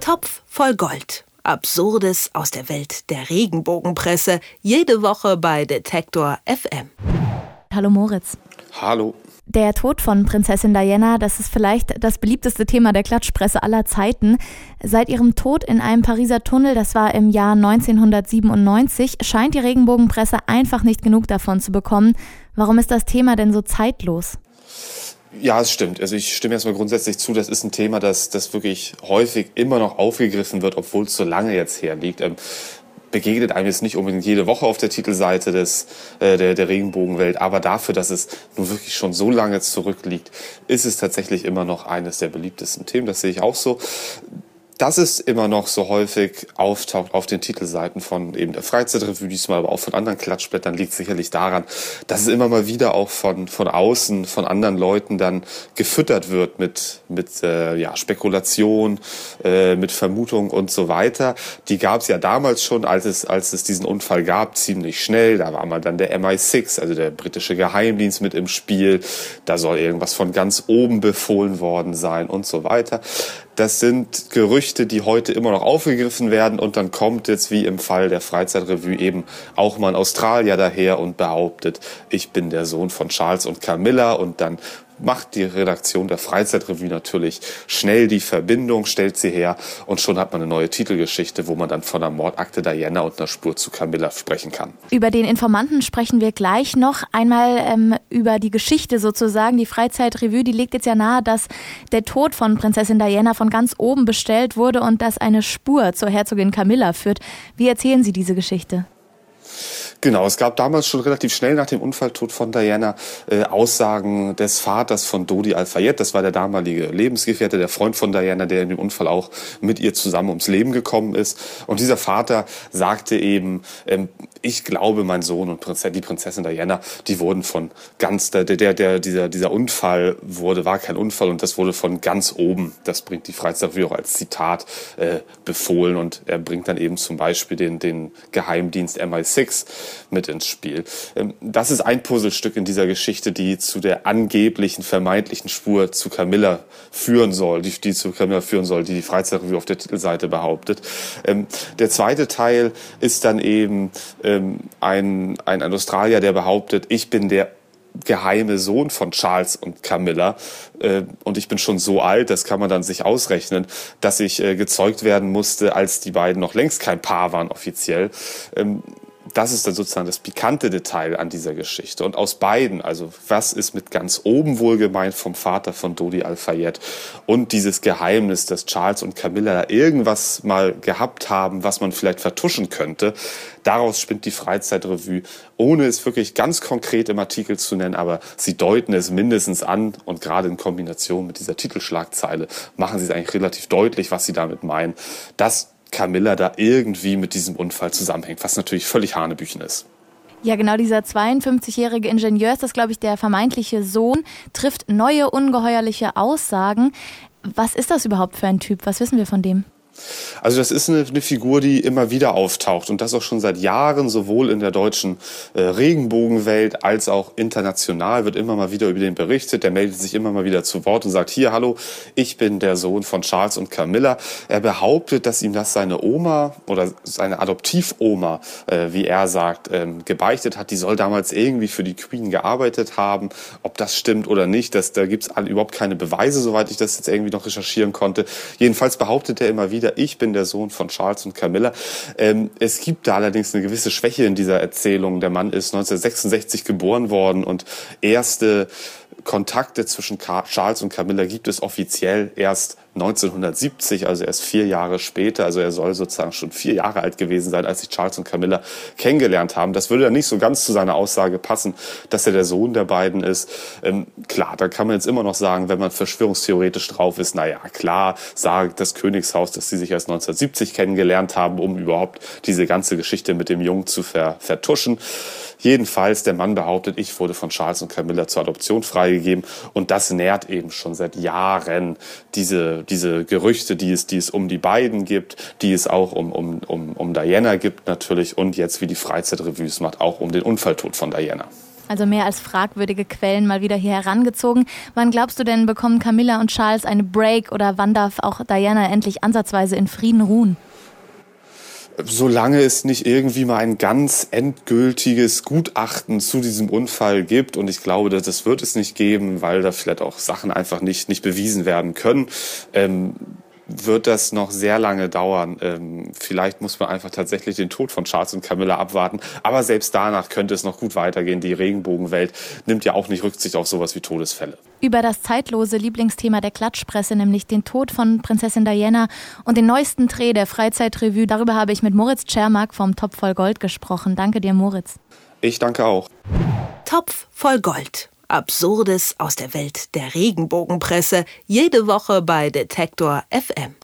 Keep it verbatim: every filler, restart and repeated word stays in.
Topf voll Gold. Absurdes aus der Welt der Regenbogenpresse. Jede Woche bei Detektor F M. Hallo Moritz. Hallo. Der Tod von Prinzessin Diana, das ist vielleicht das beliebteste Thema der Klatschpresse aller Zeiten. Seit ihrem Tod in einem Pariser Tunnel, das war im Jahr neunzehnhundertsiebenundneunzig, scheint die Regenbogenpresse einfach nicht genug davon zu bekommen. Warum ist das Thema denn so zeitlos? Ja, es stimmt. Also ich stimme erstmal grundsätzlich zu, das ist ein Thema, das, das wirklich häufig immer noch aufgegriffen wird, obwohl es so lange jetzt herliegt. Ähm, begegnet einem jetzt nicht unbedingt jede Woche auf der Titelseite des, äh, der, der Regenbogenwelt, aber dafür, dass es nun wirklich schon so lange zurückliegt, ist es tatsächlich immer noch eines der beliebtesten Themen. Das sehe ich auch so. Dass es immer noch so häufig auftaucht auf den Titelseiten von eben der Freizeitrevue, diesmal aber auch von anderen Klatschblättern, liegt sicherlich daran, dass es immer mal wieder auch von von außen, von anderen Leuten dann gefüttert wird mit mit äh, ja Spekulation, äh, mit Vermutung und so weiter. Die gab es ja damals schon, als es als es diesen Unfall gab, ziemlich schnell. Da war mal dann der M I sechs, also der britische Geheimdienst, mit im Spiel. Da soll irgendwas von ganz oben befohlen worden sein und so weiter. Das sind Gerüchte, die heute immer noch aufgegriffen werden, und dann kommt jetzt wie im Fall der Freizeitrevue eben auch mal ein Australier daher und behauptet, ich bin der Sohn von Charles und Camilla, und dann macht die Redaktion der Freizeitrevue natürlich schnell die Verbindung, stellt sie her, und schon hat man eine neue Titelgeschichte, wo man dann von der Mordakte Diana und einer Spur zu Camilla sprechen kann. Über den Informanten sprechen wir gleich noch. Einmal ähm, über die Geschichte sozusagen. Die Freizeitrevue, die legt jetzt ja nahe, dass der Tod von Prinzessin Diana von ganz oben bestellt wurde und dass eine Spur zur Herzogin Camilla führt. Wie erzählen Sie diese Geschichte? Genau, es gab damals schon relativ schnell nach dem Unfalltod von Diana äh, Aussagen des Vaters von Dodi Al-Fayed. Das war der damalige Lebensgefährte, der Freund von Diana, der in dem Unfall auch mit ihr zusammen ums Leben gekommen ist. Und dieser Vater sagte eben, ähm, ich glaube, mein Sohn und Prinzess, die Prinzessin Diana, die wurden von ganz, der, der, der, dieser, dieser Unfall wurde, war kein Unfall, und das wurde von ganz oben, das bringt die Freizeitrevue auch als Zitat äh, befohlen, und er bringt dann eben zum Beispiel den, den Geheimdienst M I sechs mit ins Spiel. Das ist ein Puzzlestück in dieser Geschichte, die zu der angeblichen, vermeintlichen Spur zu Camilla führen soll, die, die zu Camilla führen soll, die die Freizeitrevue auf der Titelseite behauptet. Der zweite Teil ist dann eben ein, ein Australier, der behauptet, ich bin der geheime Sohn von Charles und Camilla, äh, und ich bin schon so alt, das kann man dann sich ausrechnen, dass ich äh, gezeugt werden musste, als die beiden noch längst kein Paar waren offiziell. Ähm, Das ist dann sozusagen das pikante Detail an dieser Geschichte. Und aus beiden, also was ist mit ganz oben wohl gemeint vom Vater von Dodi Al-Fayed und dieses Geheimnis, dass Charles und Camilla da irgendwas mal gehabt haben, was man vielleicht vertuschen könnte, daraus spinnt die Freizeitrevue, ohne es wirklich ganz konkret im Artikel zu nennen, aber sie deuten es mindestens an, und gerade in Kombination mit dieser Titelschlagzeile machen sie es eigentlich relativ deutlich, was sie damit meinen, dass Camilla da irgendwie mit diesem Unfall zusammenhängt, was natürlich völlig hanebüchen ist. Ja, genau, dieser zweiundfünfzigjährige Ingenieur, ist das, glaube ich, der vermeintliche Sohn, trifft neue ungeheuerliche Aussagen. Was ist das überhaupt für ein Typ? Was wissen wir von dem? Also das ist eine, eine Figur, die immer wieder auftaucht, und das auch schon seit Jahren, sowohl in der deutschen äh, Regenbogenwelt als auch international wird immer mal wieder über den berichtet. Der meldet sich immer mal wieder zu Wort und sagt, hier, hallo, ich bin der Sohn von Charles und Camilla. Er behauptet, dass ihm das seine Oma oder seine Adoptivoma, äh, wie er sagt, ähm, gebeichtet hat. Die soll damals irgendwie für die Queen gearbeitet haben. Ob das stimmt oder nicht, das, da gibt es überhaupt keine Beweise, soweit ich das jetzt irgendwie noch recherchieren konnte. Jedenfalls behauptet er immer wieder, ich bin der Sohn von Charles und Camilla. Ähm, es gibt da allerdings eine gewisse Schwäche in dieser Erzählung. Der Mann ist neunzehnhundertsechsundsechzig geboren worden, und erste Kontakte zwischen Charles und Camilla gibt es offiziell erst neunzehnhundertsiebzig, also erst vier Jahre später. Also er soll sozusagen schon vier Jahre alt gewesen sein, als sich Charles und Camilla kennengelernt haben. Das würde dann nicht so ganz zu seiner Aussage passen, dass er der Sohn der beiden ist. Ähm, klar, da kann man jetzt immer noch sagen, wenn man verschwörungstheoretisch drauf ist, naja, klar, sagt das Königshaus, dass sie sich erst neunzehnhundertsiebzig kennengelernt haben, um überhaupt diese ganze Geschichte mit dem Jungen zu ver- vertuschen. Jedenfalls, der Mann behauptet, ich wurde von Charles und Camilla zur Adoption freigegeben, und das nährt eben schon seit Jahren diese, diese Gerüchte, die es, die es um die beiden gibt, die es auch um, um, um, um Diana gibt natürlich, und jetzt, wie die Freizeitrevue es macht, auch um den Unfalltod von Diana. Also mehr als fragwürdige Quellen mal wieder hier herangezogen. Wann glaubst du denn, bekommen Camilla und Charles eine Break oder wann darf auch Diana endlich ansatzweise in Frieden ruhen? Solange es nicht irgendwie mal ein ganz endgültiges Gutachten zu diesem Unfall gibt, und ich glaube, dass das wird es nicht geben, weil da vielleicht auch Sachen einfach nicht, nicht bewiesen werden können, ähm, wird das noch sehr lange dauern. Ähm, vielleicht muss man einfach tatsächlich den Tod von Charles und Camilla abwarten. Aber selbst danach könnte es noch gut weitergehen. Die Regenbogenwelt nimmt ja auch nicht Rücksicht auf sowas wie Todesfälle. Über das zeitlose Lieblingsthema der Klatschpresse, nämlich den Tod von Prinzessin Diana und den neuesten Dreh der Freizeitrevue, darüber habe ich mit Moritz Czermak vom Topf voll Gold gesprochen. Danke dir, Moritz. Ich danke auch. Topf voll Gold. Absurdes aus der Welt der Regenbogenpresse. Jede Woche bei Detektor F M.